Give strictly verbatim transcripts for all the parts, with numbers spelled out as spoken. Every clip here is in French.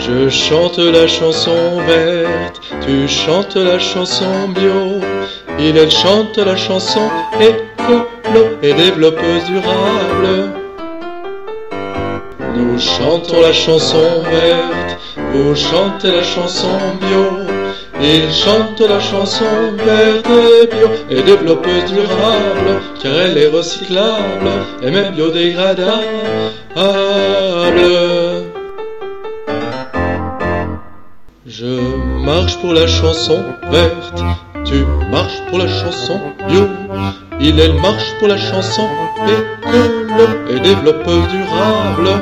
Je chante la chanson verte, tu chantes la chanson bio. Il, elle chante la chanson écolo et développeuse durable. Nous chantons la chanson verte, vous chantez la chanson bio. Il chante la chanson verte et bio et développeuse durable, car elle est recyclable et même biodégradable. Je marche pour la chanson verte, tu marches pour la chanson bio. Il, elle marche pour la chanson écolo et développeuse durable.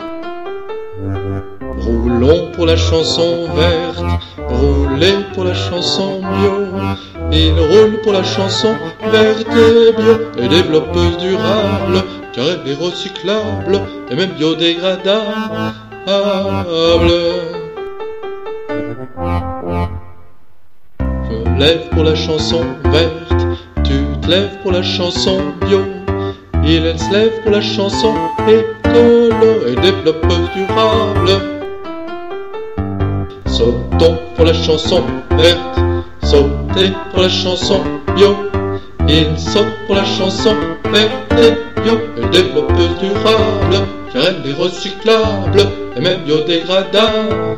Roulons pour la chanson verte, roulez pour la chanson bio. Il roule pour la chanson verte et bio et développeuse durable, car elle est recyclable et même biodégradable. Je lève pour la chanson verte, tu te lèves pour la chanson bio. Il, elle se lève pour la chanson écolo et développeuse durable. Sautons pour la chanson verte, sautez pour la chanson bio. Il saute pour la chanson verte et bio et développeuse durable, car elle est recyclable et même biodégradable.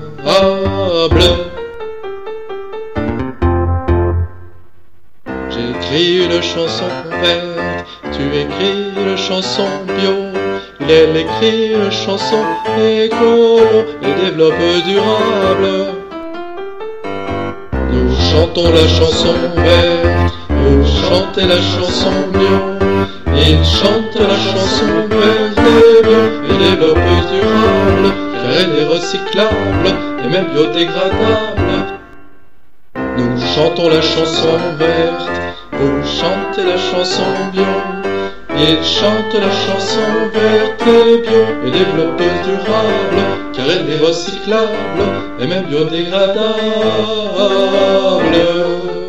J'écris une chanson verte, tu écris une chanson bio. Il, elle écrit une chanson écolo et développeuse durable. Nous chantons la chanson verte, vous chantez la chanson bio. Il chante la chanson verte et bio et développeuse durable, car elle est recyclable et même biodégradable. Nous chantons la chanson verte, vous chantez la chanson bio. Il chante la chanson verte et bio et développeuse durable, car elle est recyclable et même biodégradable.